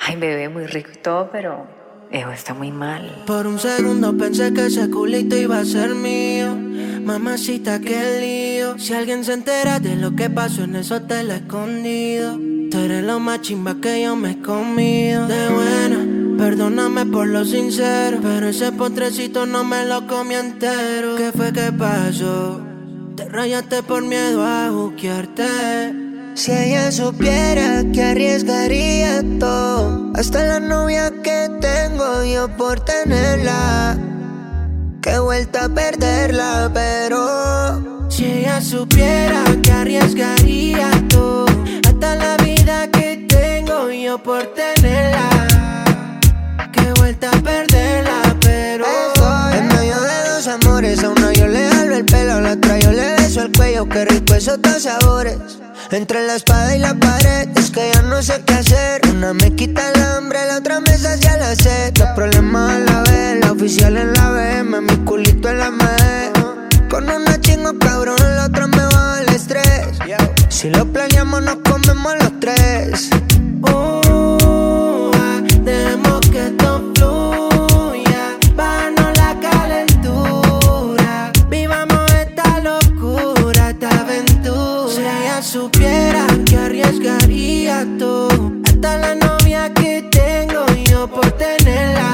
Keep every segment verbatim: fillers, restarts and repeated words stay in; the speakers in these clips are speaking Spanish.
Ay, bebé, muy rico y todo, pero Ejo está muy mal. Por un segundo pensé que ese culito iba a ser mío. Mamacita, qué lío. Si alguien se entera de lo que pasó en ese hotel escondido, tú eres lo más chimba que yo me he comido. De buena, perdóname por lo sincero, pero ese postrecito no me lo comí entero. ¿Qué fue que pasó? Te rayaste por miedo a juquearte. Si ella supiera que arriesgaría todo, hasta la novia que tengo yo por tenerla, que he vuelto a perderla, pero si ella supiera que arriesgaría todo, hasta la vida que tengo yo por tenerla, que he vuelto a perderla, pero estoy en medio de dos amores. A una yo le jalo el pelo, a la otra yo le beso el cuello. Qué rico esos dos sabores. Entre la espada y la pared, es que ya no sé qué hacer. Una me quita el hambre, la otra me sacia la sed. Los problemas a la vez, la oficial en la B M, mi culito en la M E. Con una chingo cabrón, la otra me baja el estrés. Si lo planeamos nos comemos los tres. Uh, ah, dejemos que esto fluya, bajarnos la calentura, vivamos esta locura, esta aventura. Si ella supiera que arriesgaría todo, hasta la novia que tengo yo por tenerla,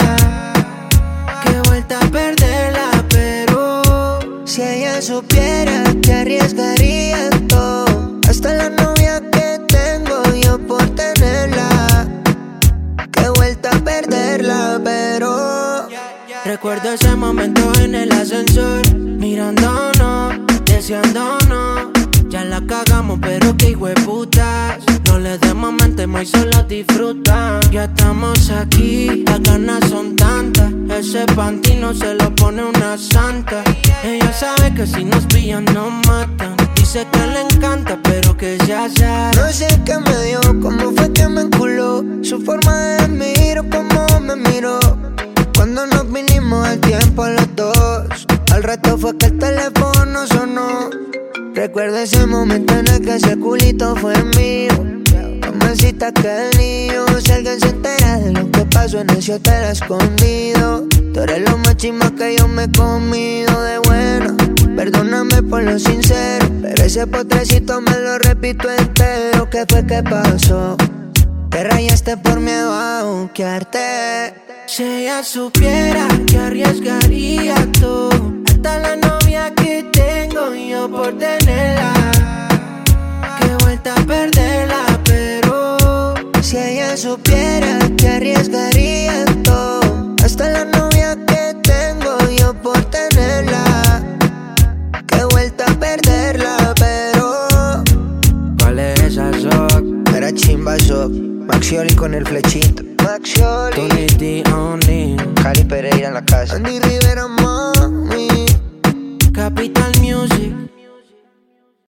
que he vuelto a perderla, pero si ella supiera que arriesgaría todo, hasta la novia que tengo yo por tenerla, que he vuelto a perderla, pero recuerdo ese momento en el ascensor, mirándonos, deseándonos. Ya la cagamos, pero que hijo de putas. No le demos mente, y solo disfrutan. Ya estamos aquí, las ganas son tantas. Ese panty no se lo pone una santa. Ella sabe que si nos pillan nos matan. Dice que le encanta, pero que ya sabe. No sé qué me dio, cómo fue que me enculó. Su forma de miro, cómo me miró. Cuando nos vinimos al tiempo los dos, al rato fue que el teléfono sonó. Recuerdo ese momento en el que ese culito fue mío. Mamacita, qué lío. Si alguien se entera de lo que pasó en ese hotel escondido, tú eres lo más chima que yo me he comido. De bueno, perdóname por lo sincero, pero ese potrecito me lo repito entero. ¿Qué fue que pasó? Te rayaste por miedo a buquearte. Si ella supiera que arriesgaría todo, hasta la novia que tengo yo por tenerla, que he vuelto a perderla, pero si ella supiera que arriesgaría todo, hasta la novia que tengo yo por tenerla, que he vuelto a perderla, pero ¿cuál es esa sock? Era chimba sock. Maxioli con el flechito. Maxioli. Tony D. O'Neill. Cali Pereira en la casa. Andy Rivera, mami. Capital Music.